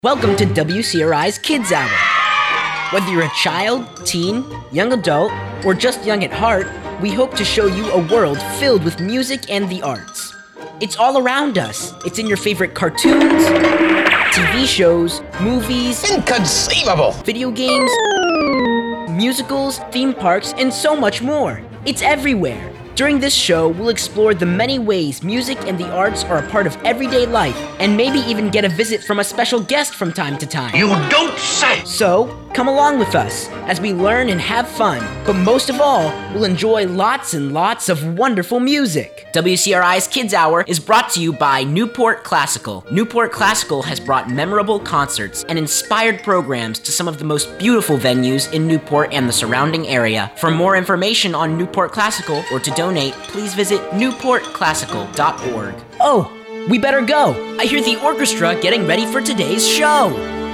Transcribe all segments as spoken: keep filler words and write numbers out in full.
Welcome to W C R I's Kids Hour. Whether you're a child, teen, young adult, or just young at heart, we hope to show you a world filled with music and the arts. It's all around us. It's in your favorite cartoons, T V shows, movies, inconceivable, video games, musicals, theme parks, and so much more. It's everywhere. During this show, we'll explore the many ways music and the arts are a part of everyday life, and maybe even get a visit from a special guest from time to time. You don't say! So, come along with us as we learn and have fun, but most of all, we'll enjoy lots and lots of wonderful music. W C R I's Kids Hour is brought to you by Newport Classical. Newport Classical has brought memorable concerts and inspired programs to some of the most beautiful venues in Newport and the surrounding area. For more information on Newport Classical or to donate, please visit newport classical dot org. Oh, we better go. I hear the orchestra getting ready for today's show.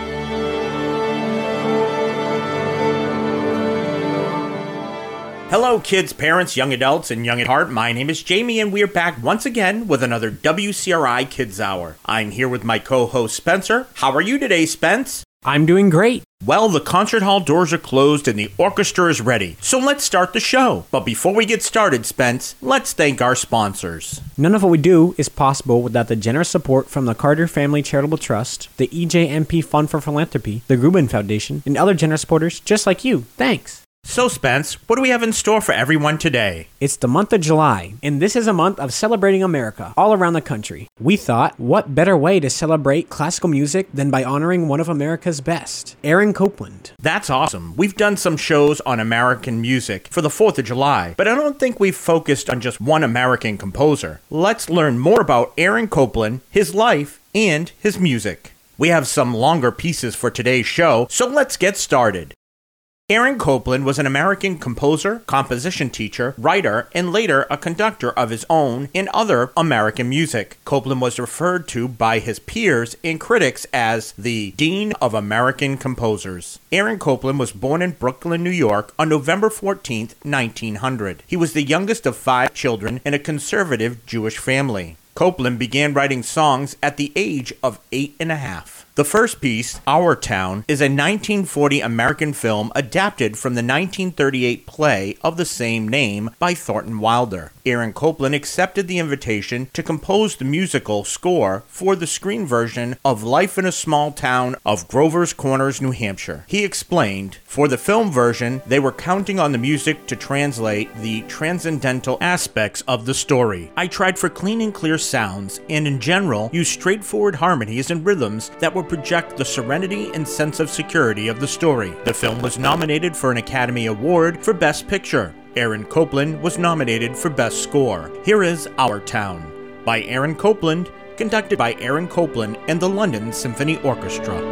Hello kids, parents, young adults, and young at heart. My name is Jamie and we're back once again with another W C R I Kids Hour. I'm here with my co-host Spencer. How are you today, Spence? I'm doing great. Well, the concert hall doors are closed and the orchestra is ready. So let's start the show. But before we get started, Spence, let's thank our sponsors. None of what we do is possible without the generous support from the Carter Family Charitable Trust, the E J M P Fund for Philanthropy, the Grubin Foundation, and other generous supporters just like you. Thanks. So, Spence, what do we have in store for everyone today? It's the month of July, and this is a month of celebrating America all around the country. We thought, what better way to celebrate classical music than by honoring one of America's best, Aaron Copland. That's awesome. We've done some shows on American music for the fourth of July, but I don't think we've focused on just one American composer. Let's learn more about Aaron Copland, his life, and his music. We have some longer pieces for today's show, so let's get started. Aaron Copland was an American composer, composition teacher, writer, and later a conductor of his own and other American music. Copland was referred to by his peers and critics as the Dean of American Composers. Aaron Copland was born in Brooklyn, New York on November fourteenth, nineteen hundred. He was the youngest of five children in a conservative Jewish family. Copland began writing songs at the age of eight and a half. The first piece, Our Town, is a nineteen forty American film adapted from the nineteen thirty-eight play of the same name by Thornton Wilder. Aaron Copland accepted the invitation to compose the musical score for the screen version of Life in a Small Town of Grover's Corners, New Hampshire. He explained, for the film version, they were counting on the music to translate the transcendental aspects of the story. I tried for clean and clear sounds, and in general, used straightforward harmonies and rhythms that would project the serenity and sense of security of the story. The film was nominated for an Academy Award for Best Picture. Aaron Copland was nominated for Best Score. Here is Our Town by Aaron Copland, conducted by Aaron Copland and the London Symphony Orchestra.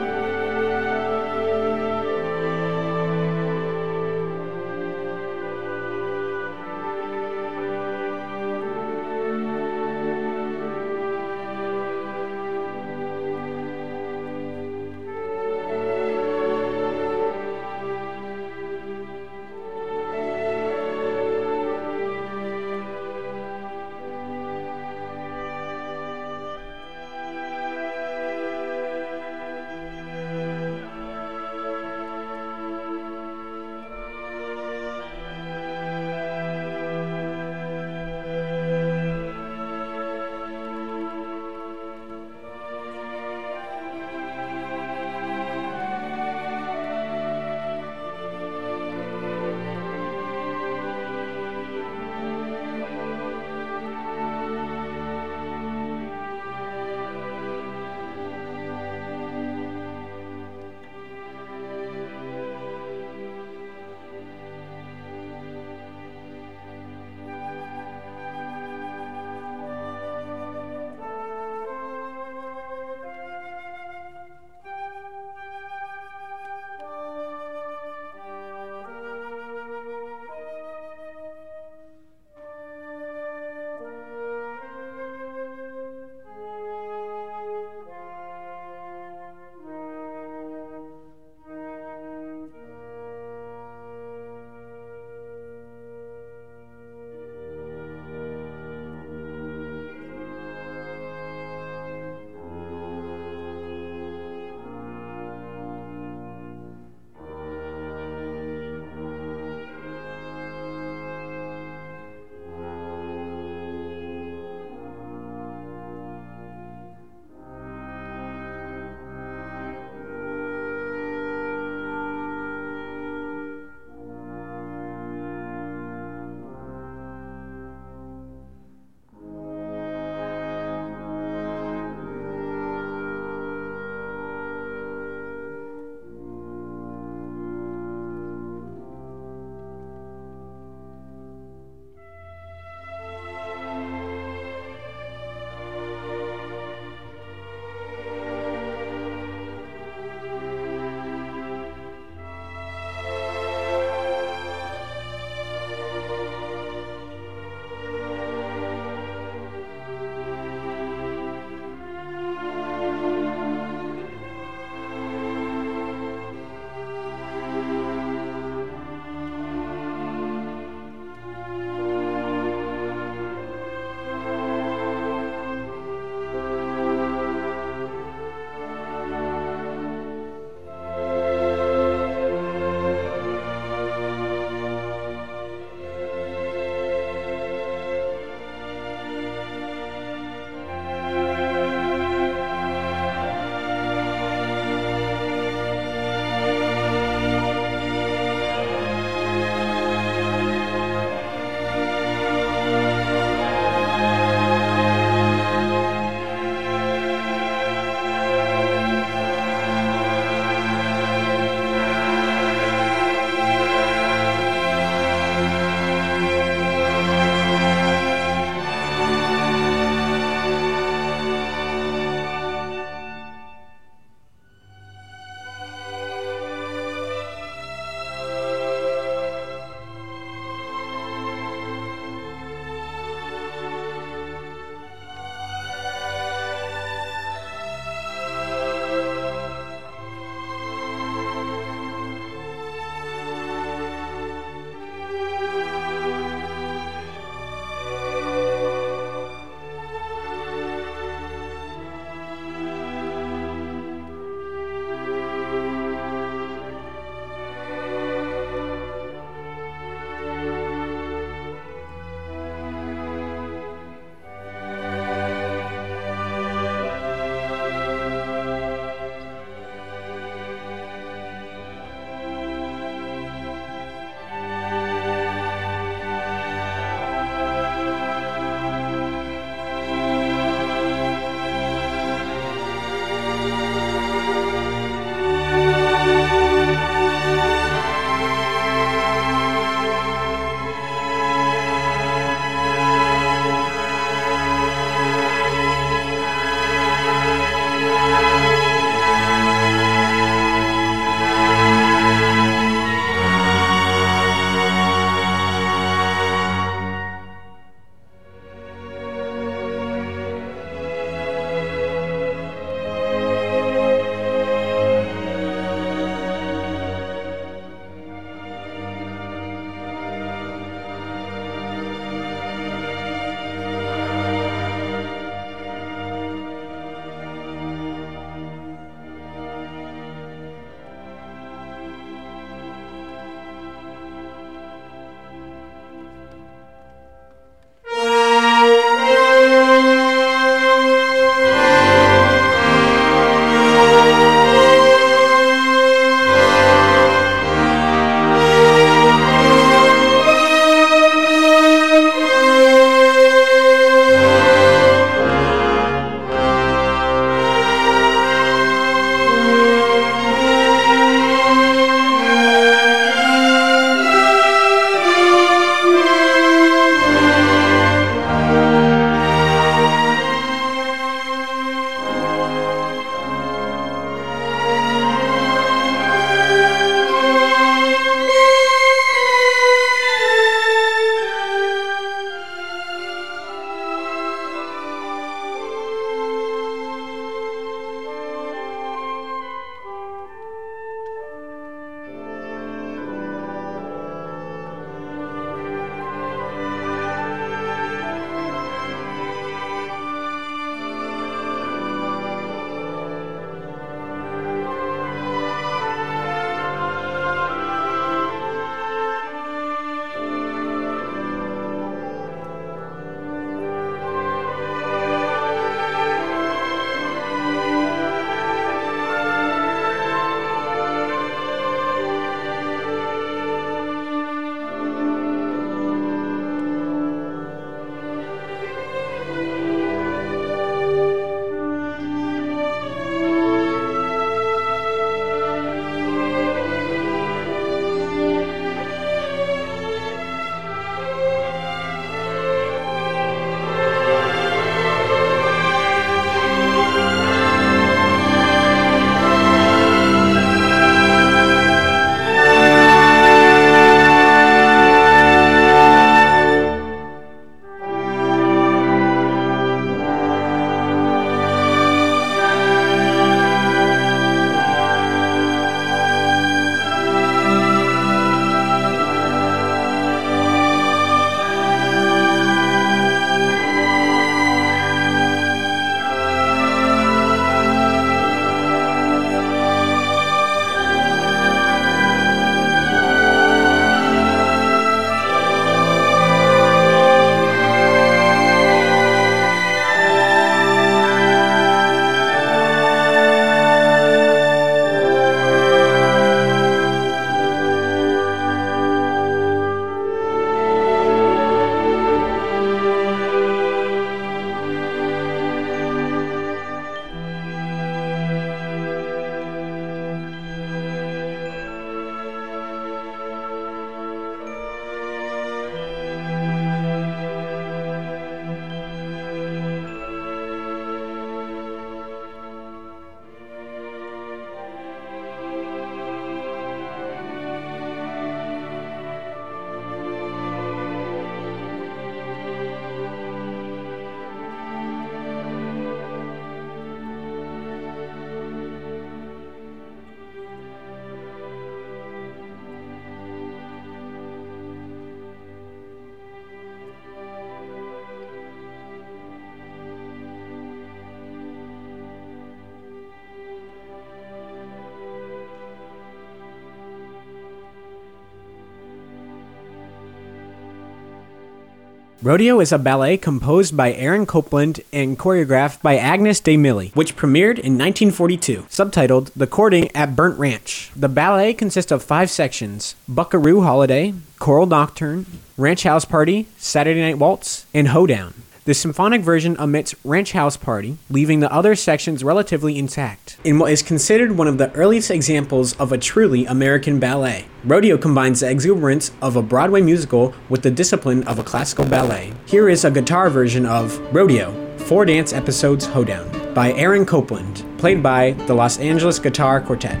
Rodeo is a ballet composed by Aaron Copland and choreographed by Agnes de Milly, which premiered in nineteen forty-two, subtitled The Courting at Burnt Ranch. The ballet consists of five sections: Buckaroo Holiday, Choral Nocturne, Ranch House Party, Saturday Night Waltz, and Hoedown. The symphonic version omits Ranch House Party, leaving the other sections relatively intact, in what is considered one of the earliest examples of a truly American ballet. Rodeo combines the exuberance of a Broadway musical with the discipline of a classical ballet. Here is a guitar version of Rodeo, Four Dance Episodes Hoedown, by Aaron Copland, played by the Los Angeles Guitar Quartet.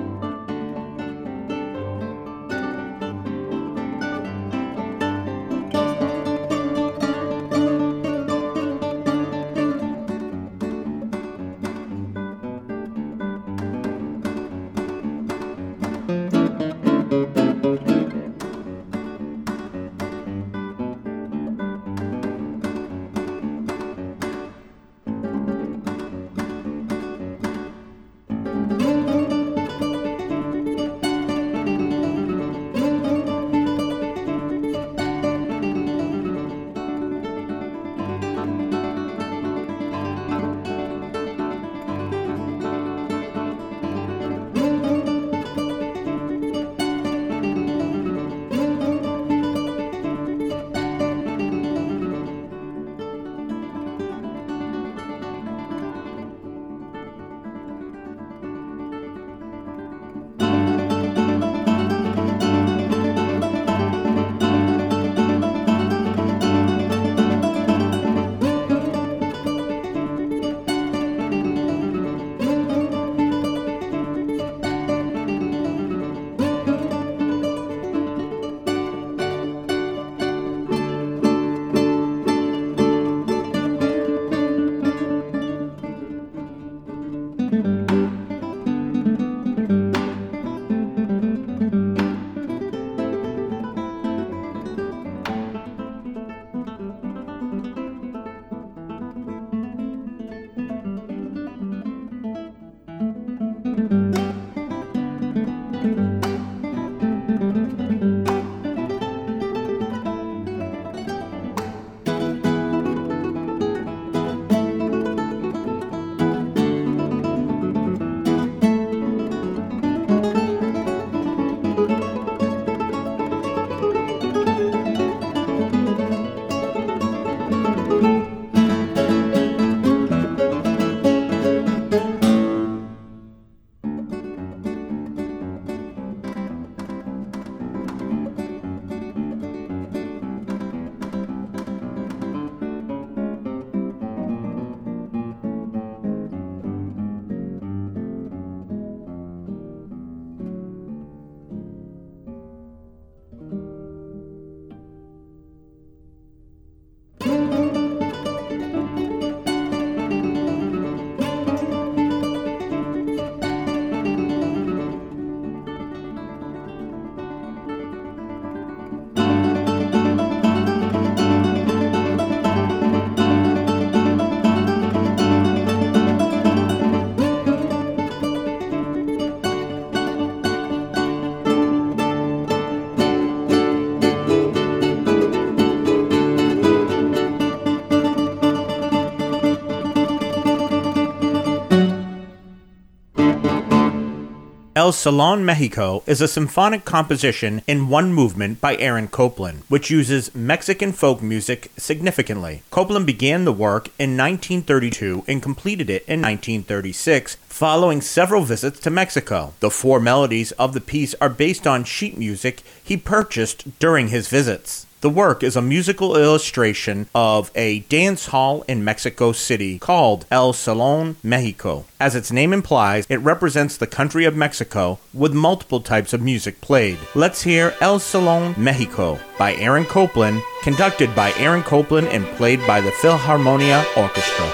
El Salón Mexico is a symphonic composition in one movement by Aaron Copland, which uses Mexican folk music significantly. Copland began the work in nineteen thirty-two and completed it in nineteen thirty-six, following several visits to Mexico. The four melodies of the piece are based on sheet music he purchased during his visits. The work is a musical illustration of a dance hall in Mexico City called El Salón Mexico. As its name implies, it represents the country of Mexico with multiple types of music played. Let's hear El Salón Mexico by Aaron Copland, conducted by Aaron Copland and played by the Philharmonia Orchestra.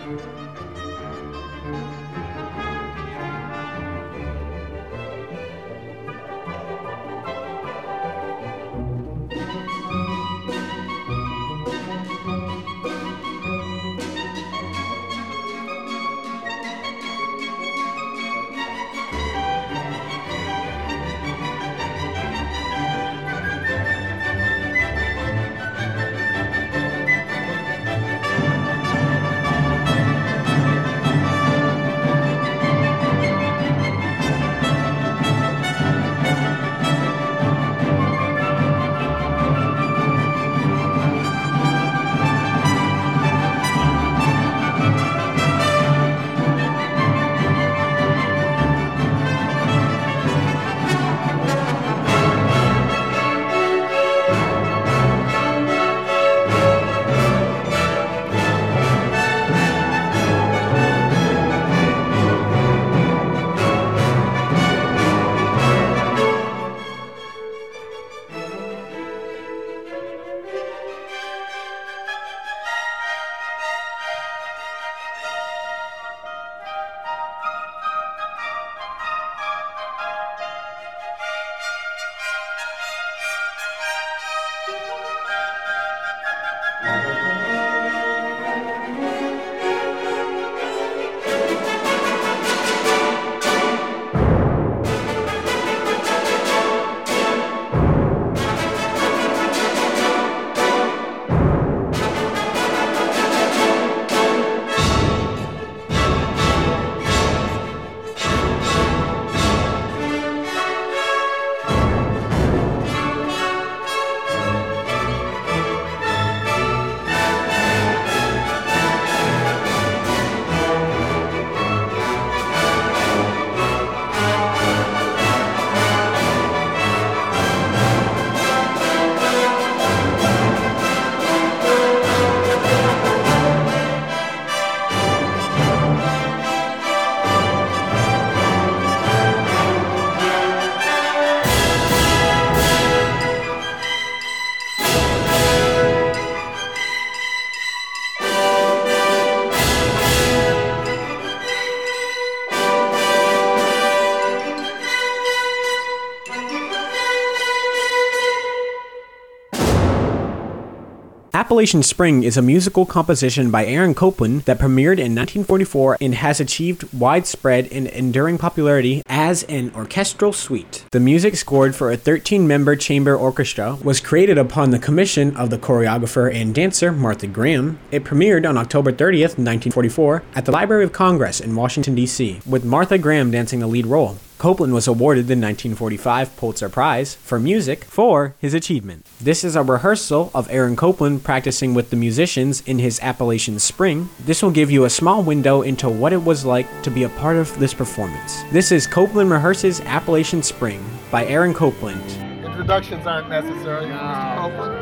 Appalachian Spring is a musical composition by Aaron Copland that premiered in nineteen forty-four and has achieved widespread and enduring popularity as an orchestral suite. The music, scored for a thirteen-member chamber orchestra, was created upon the commission of the choreographer and dancer Martha Graham. It premiered on October thirtieth, nineteen forty-four, at the Library of Congress in Washington, D C, with Martha Graham dancing the lead role. Copland was awarded the nineteen forty-five Pulitzer Prize for music for his achievement. This is a rehearsal of Aaron Copland practicing with the musicians in his Appalachian Spring. This will give you a small window into what it was like to be a part of this performance. This is Copland Rehearses Appalachian Spring by Aaron Copland. Introductions aren't necessary. No. Mister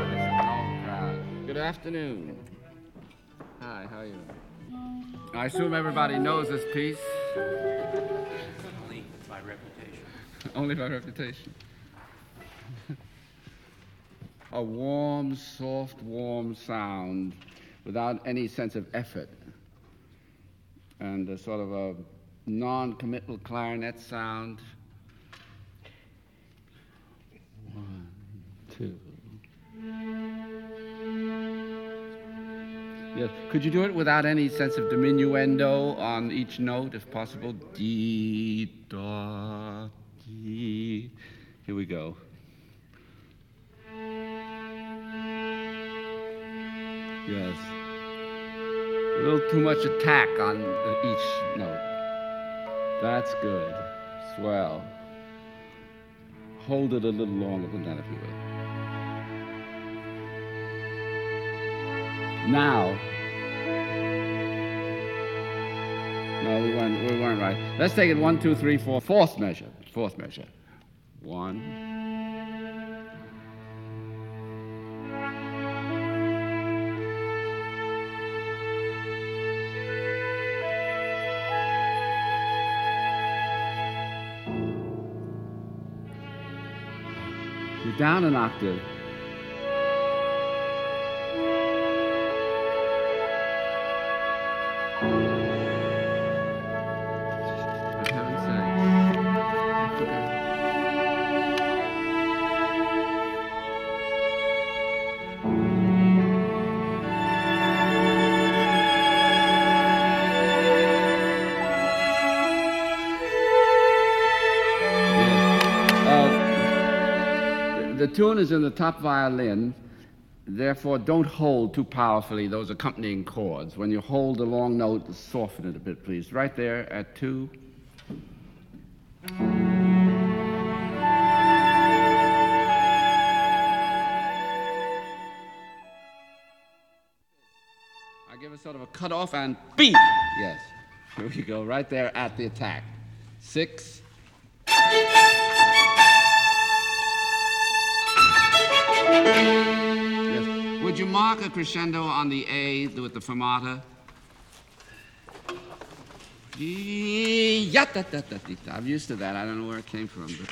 Copland. Good afternoon. Hi, how are you? I assume everybody knows this piece. Only by reputation. A warm, soft, warm sound without any sense of effort. And a sort of a non-committal clarinet sound. One, two. Yes. Could you do it without any sense of diminuendo on each note, if possible? Dee, da. Here we go. Yes. A little too much attack on each note. That's good. Swell. Hold it a little longer than that, if you will. Now. No, we weren't, we weren't right. Let's take it one, two, three, four. Fourth measure. Fourth measure. One. You're down an octave. tune is in the top violin. Therefore, don't hold too powerfully those accompanying chords. When you hold the long note, soften it a bit, please. Right there at two. I give a sort of a cutoff and beat. Yes. Here we go, right there at the attack. Six. Yes. Would you mark a crescendo on the A with the fermata? I'm used to that. I don't know where it came from. But...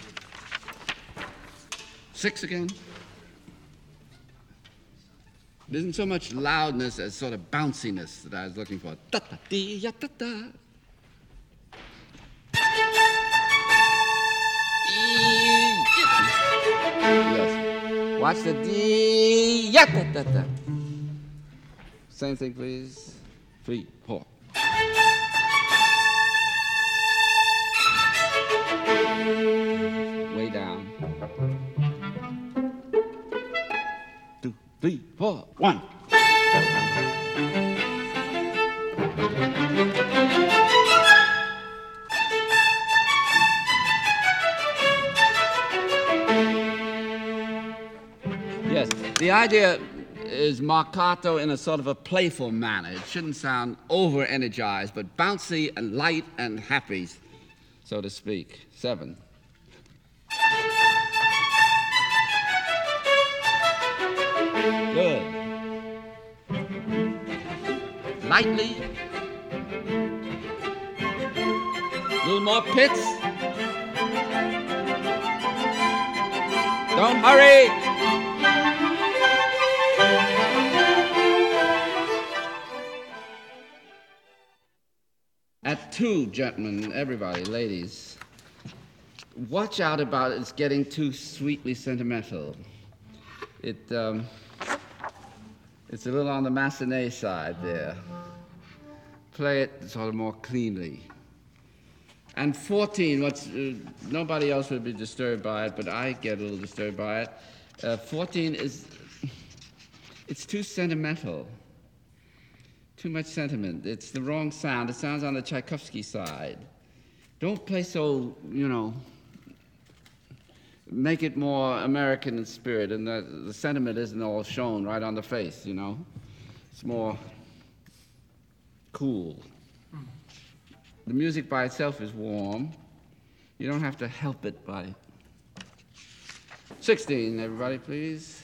Six again. It isn't so much loudness as sort of bounciness that I was looking for. Da-da-dee-ya-da-da. Yes. Watch the dee-ya-da-da-da. Same thing, please. Three, four. Way down. Two, three, four, one. Yes, the idea is marcato in a sort of a playful manner. It shouldn't sound over-energized, but bouncy and light and happy, so to speak. Seven. Good. Lightly. A little more pits. Don't hurry. At two, gentlemen, everybody, ladies, watch out about it's getting too sweetly sentimental. It, um, it's a little on the Massenet side there. Play it sort of more cleanly. And fourteen, what's, uh, nobody else would be disturbed by it, but I get a little disturbed by it. Uh, fourteen is, it's too sentimental. Too much sentiment. It's the wrong sound. It sounds on the Tchaikovsky side. Don't play so, you know, make it more American in spirit, and the, the sentiment isn't all shown right on the face, you know. It's more cool. The music by itself is warm. You don't have to help it by... sixteen, everybody, please.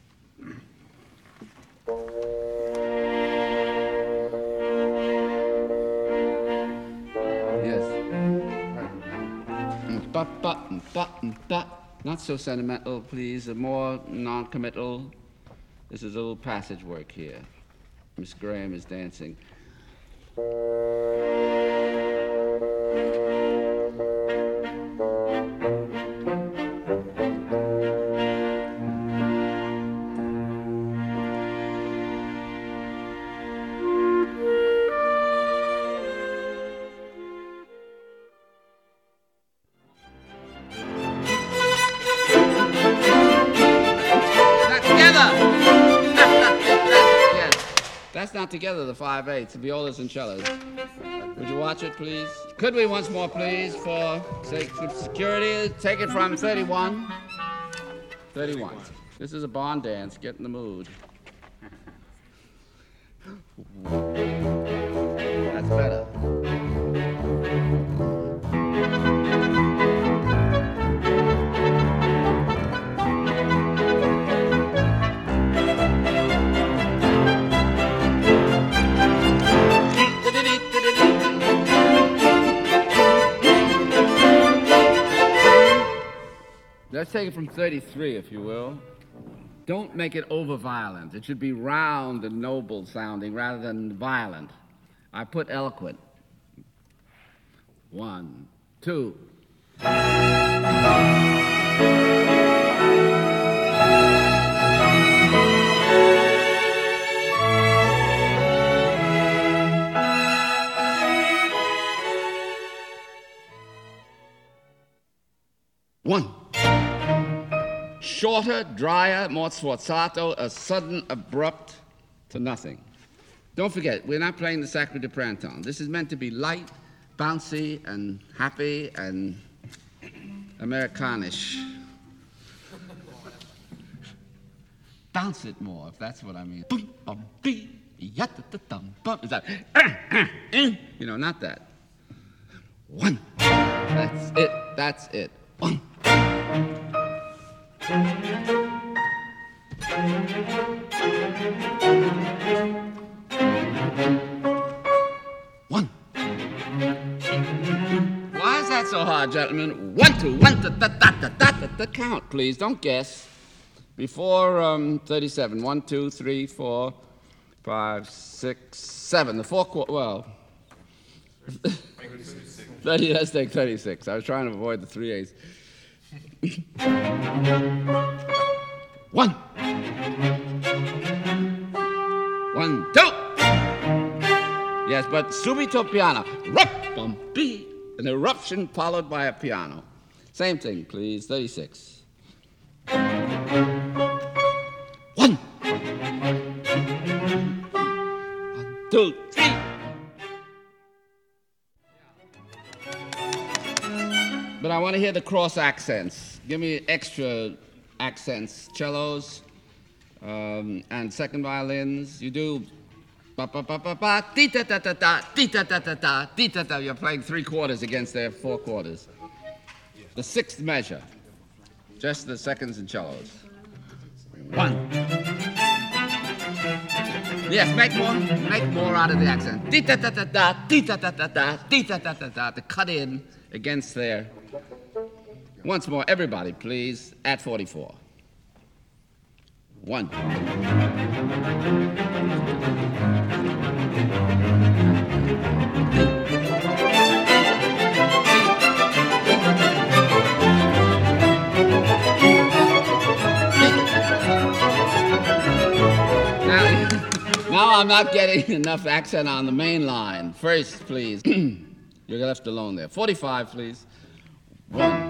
Ba, ba, ba, ba. Not so sentimental, please. More non-committal. This is a little passage work here. Miss Graham is dancing. Not together, the five eighths, the violas and cellos. Would you watch it, please? Could we once more, please, for sake of security? Take it from thirty-one. thirty-one. This is a barn dance. Get in the mood. That's better. Let's take it from thirty-three, if you will. Don't make it over-violent. It should be round and noble sounding rather than violent. I put eloquent. One, two. One. shorter, drier, more sforzato, a sudden, abrupt to nothing. Don't forget, we're not playing the Sacre de Printemps. This is meant to be light, bouncy, and happy, and Americanish. Bounce it more, if that's what I mean. Boom, bum, bee, yat-ta-ta-tum, bum. Is that, you know, not that. One. That's it. That's it. One. One. Why is that so hard, gentlemen? One, two, one, ta, ta, ta, ta, ta, ta, ta. Count, please. Don't guess. Before um, thirty-seven. One, two, three, four, five, six, seven. The four quarter. Well. thirty, let's take thirty-six. I was trying to avoid the three eighths. One. One, two. Yes, but subito piano. Rup, bum, bee. An eruption followed by a piano. Same thing, please. thirty-six. One. One, two, three. But I want to hear the cross accents. Give me extra accents. Cellos um, and second violins. You do ba ba ba ba ba dee ta ta ta ta dee ta ta ta ta dee ta ta. You're playing three quarters against their four quarters. The sixth measure. Just the seconds and cellos. One. Yes, make more. Make more out of the accent. Dee ta ta ta ta dee ta ta ta ta dee ta ta ta ta. To cut in against their. Once more, everybody, please, at forty-four. One. Now, now I'm not getting enough accent on the main line. First, please. You're left alone there. forty-five, please. One.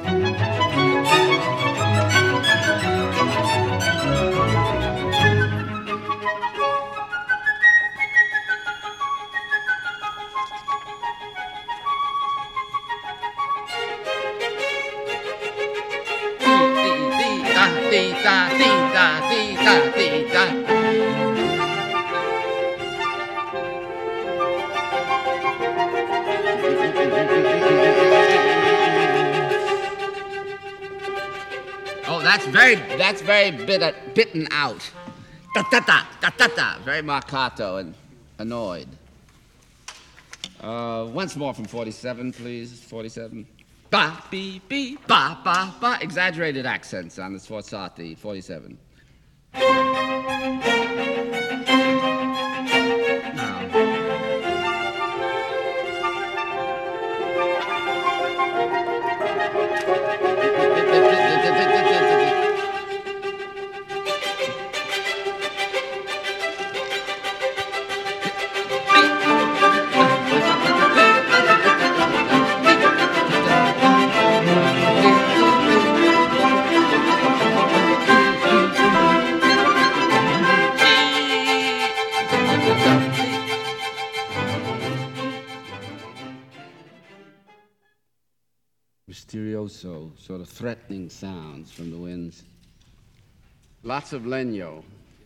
Dee da dee da dee da dee da. Oh, that's very that's very bit, bitten out. Da da da da da da. Very marcato and annoyed. Uh, once more from forty-seven, please. forty-seven. Ba, be, be, ba, ba, ba. Exaggerated accents on the sforzati, forty-seven. Mysterioso, sort of threatening sounds from the winds. Lots of legno.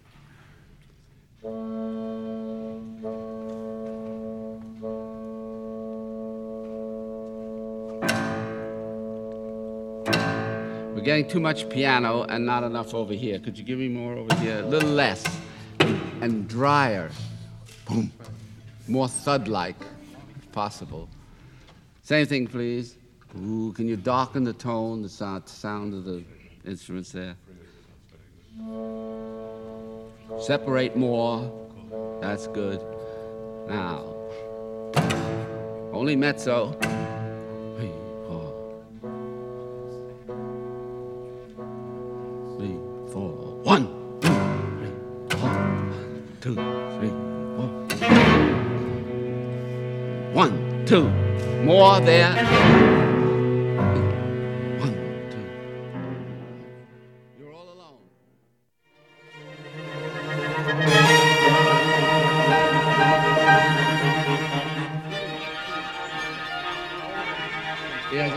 We're getting too much piano and not enough over here. Could you give me more over here? A little less. And drier. Boom. More thud-like, if possible. Same thing, please. Ooh, can you darken the tone, the sound, sound of the instruments there? Separate more. That's good. Now, only mezzo. Three, four. Three, four. One, two, three, four. One, two. More there. One, two. You're all alone.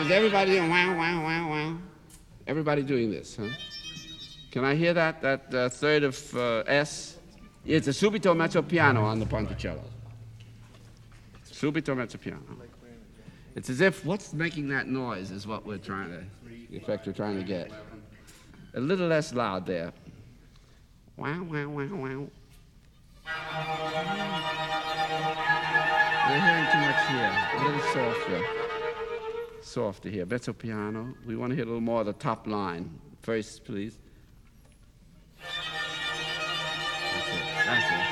Is everybody doing wow, wow, wow, wow? Everybody doing this, huh? Can I hear that, that uh, third of uh, S? It's a subito mezzo piano on the ponticello. Subito mezzo piano. It's as if what's making that noise is what we're trying to, the effect we're trying to get. A little less loud there. Wow, wow, wow, wow. We're hearing too much here. A little softer. Softer here. Mezzo piano. We want to hear a little more of the top line. First, please. That's it. That's it.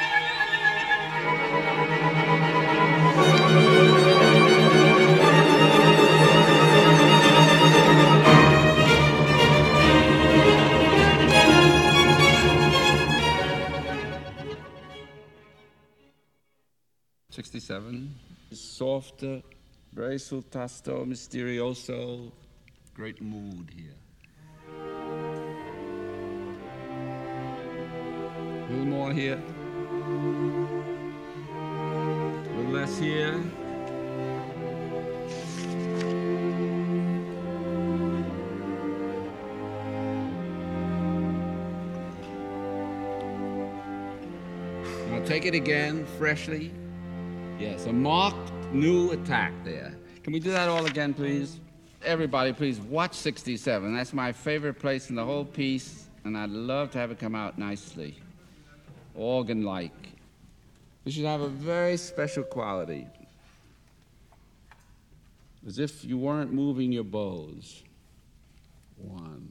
sixty-seven. Softer, very sul tasto, misterioso. Great mood here. A little more here. A little less here. I'll take it again, freshly. Yes, a marked new attack there. Can we do that all again, please? Everybody, please watch sixty-seven. That's my favorite place in the whole piece, and I'd love to have it come out nicely. Organ-like. It should have a very special quality. As if you weren't moving your bows. One.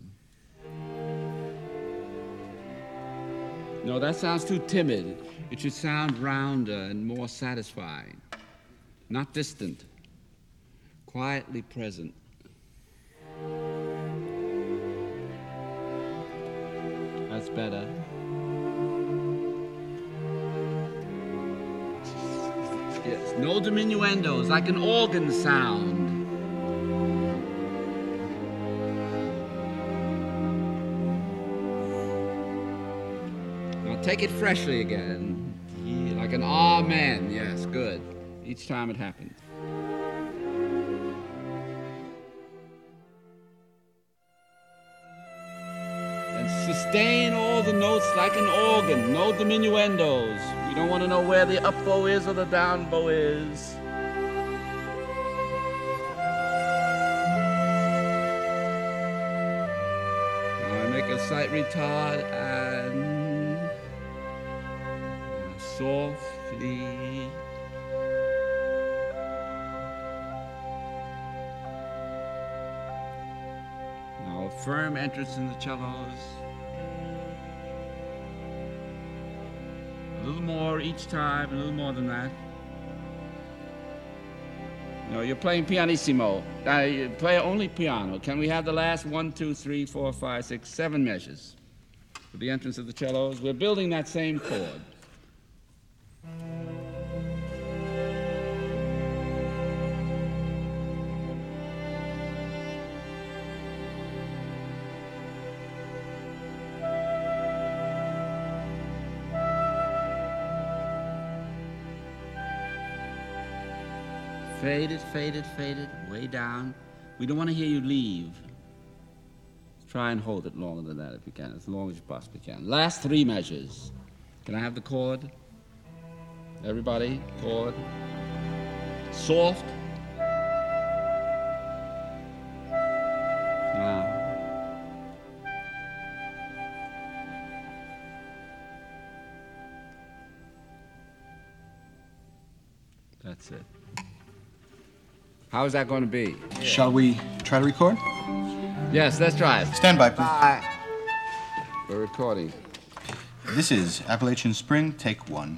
No, that sounds too timid. It should sound rounder and more satisfying. Not distant. Quietly present. That's better. Yes, no diminuendos, like an organ sound. Now take it freshly again. Yeah, like an amen, yes, good. Each time it happens. Sustain all the notes like an organ, no diminuendos. We don't want to know where the up bow is or the down bow is. Now I make a slight retard and softly. Now a firm entrance in the cellos. A little more each time, a little more than that. No, you're playing pianissimo. Uh, you play only piano. Can we have the last one, two, three, four, five, six, seven measures for the entrance of the cellos? We're building that same chord. Faded, faded, faded, way down. We don't want to hear you leave. Try and hold it longer than that if you can, as long as you possibly can. Last three measures. Can I have the chord? Everybody, chord. Soft. Now. That's it. How is that going to be? Shall we try to record? Yes, let's try it. Stand by, please. Bye. We're recording. This is Appalachian Spring, take one.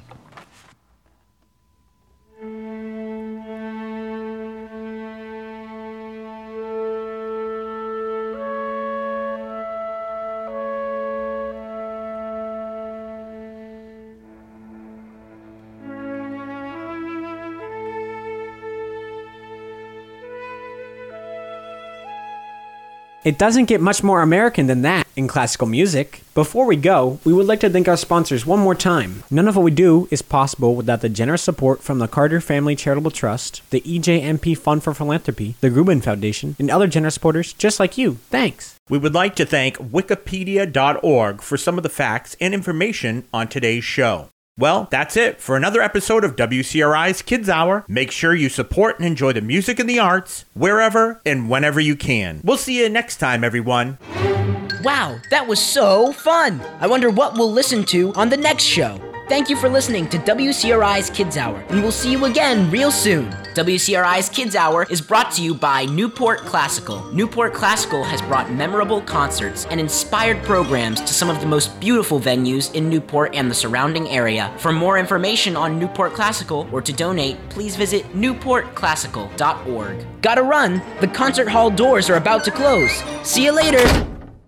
It doesn't get much more American than that. in classical music. Before we go, we would like to thank our sponsors one more time. None of what we do is possible without the generous support from the Carter Family Charitable Trust, the E J M P Fund for Philanthropy, the Grubin Foundation, and other generous supporters just like you. Thanks. We would like to thank wikipedia dot org for some of the facts and information on today's show. Well, that's it for another episode of W C R I's Kids Hour. Make sure you support and enjoy the music and the arts wherever and whenever you can. We'll see you next time, everyone. Wow, that was so fun! I wonder what we'll listen to on the next show. Thank you for listening to W C R I's Kids Hour, and we'll see you again real soon. W C R I's Kids Hour is brought to you by Newport Classical. Newport Classical has brought memorable concerts and inspired programs to some of the most beautiful venues in Newport and the surrounding area. For more information on Newport Classical or to donate, please visit newport classical dot org. Gotta run! The concert hall doors are about to close. See you later!